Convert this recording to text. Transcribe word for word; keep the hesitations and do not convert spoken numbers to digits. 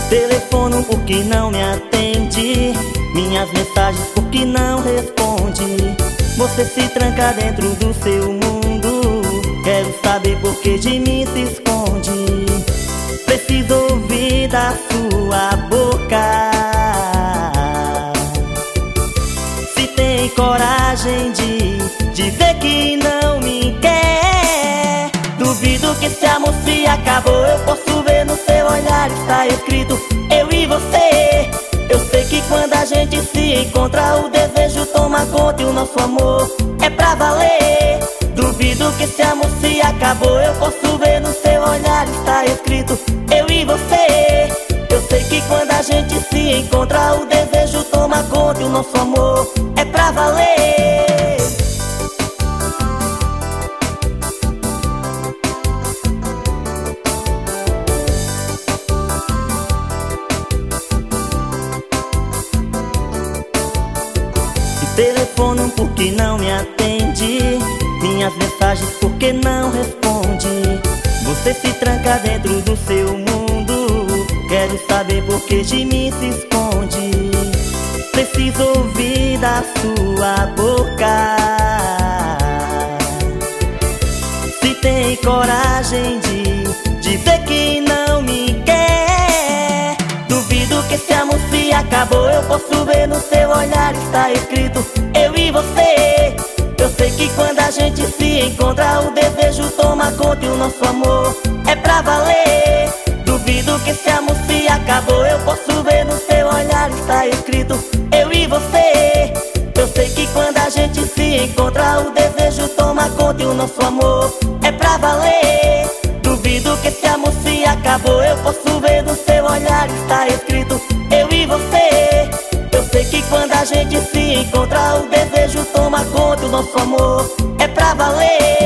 Telefono porque não me atende, minhas mensagens porque não responde. Você se tranca dentro do seu mundo, quero saber por que de mim se esconde. Preciso ouvir da sua boca se tem coragem de dizer que não me quer. Duvido que esse amor se acabou, eu posso ver no seu olhar, está escrito eu e você. Eu sei que quando a gente se encontra, o desejo toma conta e o nosso amor é pra valer. Duvido que esse amor se acabou, eu posso ver no seu olhar, está escrito eu e você. Eu sei que quando a gente se encontra, o desejo toma conta e o nosso amor é pra valer. Telefono porque não me atende, minhas mensagens porque não responde. Você se tranca dentro do seu mundo, quero saber por que de mim se esconde. Preciso ouvir da sua boca se tem coragem de dizer que não me quer. Duvido que esse amor se acabou, eu posso ver no seu olhar, está escrito eu e você. Eu sei que quando a gente se encontra, o desejo toma conta e o nosso amor é pra valer. Duvido que esse amor se acabou, eu posso ver no seu olhar, está escrito eu e você. Eu sei que quando a gente se encontra, o desejo toma conta e o nosso amor é pra valer. Duvido que esse amor se acabou, eu posso ver no seu olhar, está escrito eu e você. Eu sei que quando a gente se encontra, o desejo toma conta e o nosso amor é pra valer.